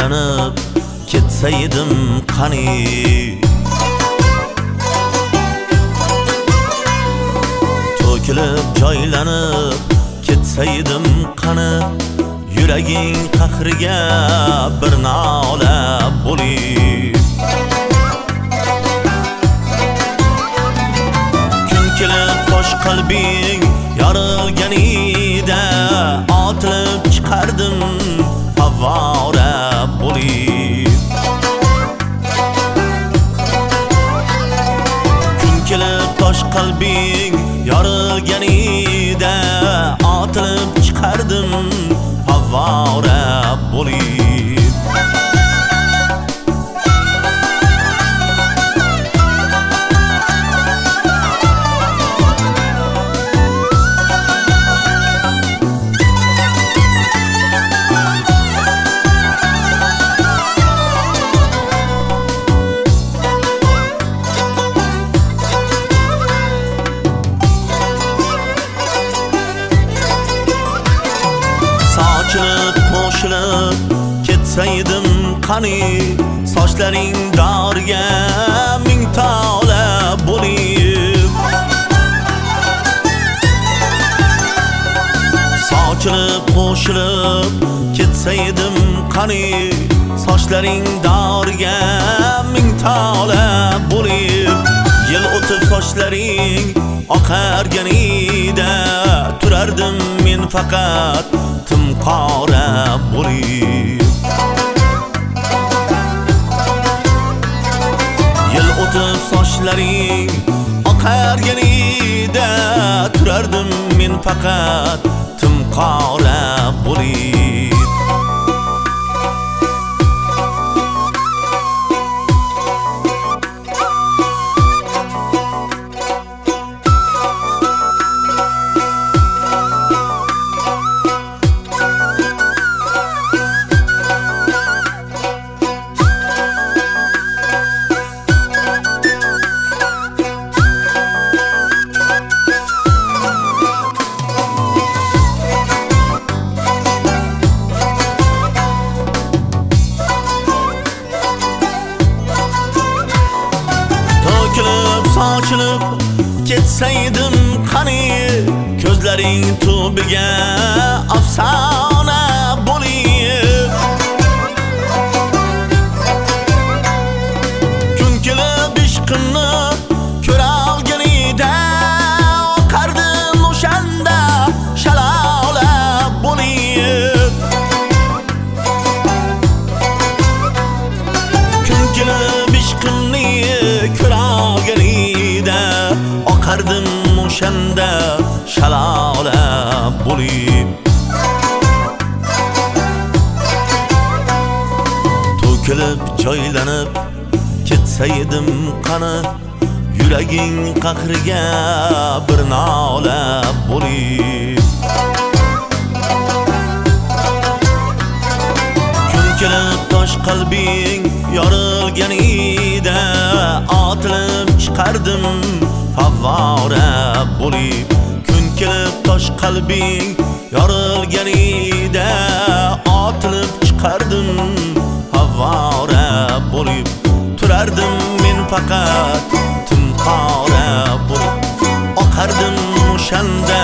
joylanib ketsaydim qani. To'kilib joylanib ketsaydim qani. Yuraging qahriga bir nola bo'lib. Kun kelib tosh qalbing yorilganida otilib chiqardim favvora bo'lib. Kun kelib tosh qalbing yorilganida otilib chiqardim favvora bo'lib. Sochilib qo'shilib ketsaydim qani. Sochlaring doriga ming tola bo'lib. Sochilib qo'shilib ketsaydim qani. Sochlaring doriga ming tola bo'lib. Yil o'tib sochlaring oqarganida turardim men faqat timqora bo'lib. Yil o'tib sochlaring oqarganida turardim men faqat timqora bo'lib. Sochilib ketsaydim qani. Ko'zlaring tubiga afsona bo'lib. Kun kelib ishqimni ko'ra olganida oqardim o'shanda shalola bo'lib. Kun kelib ishqimni ko'ra olganida oqardim o'shanda shalola bo'lib. To'kilib joylanib ketsaydim qani. Yuraging qahriga bir nola bo'lib. Kun kelib tosh qalbing yorilganida otilib chiqardim favvora bo'lib. Kun kelib tosh qalbing yorilganida otilib chiqardim favvora bo'lib. Turardim men faqat timqora bo'lib. Oqardim o'shanda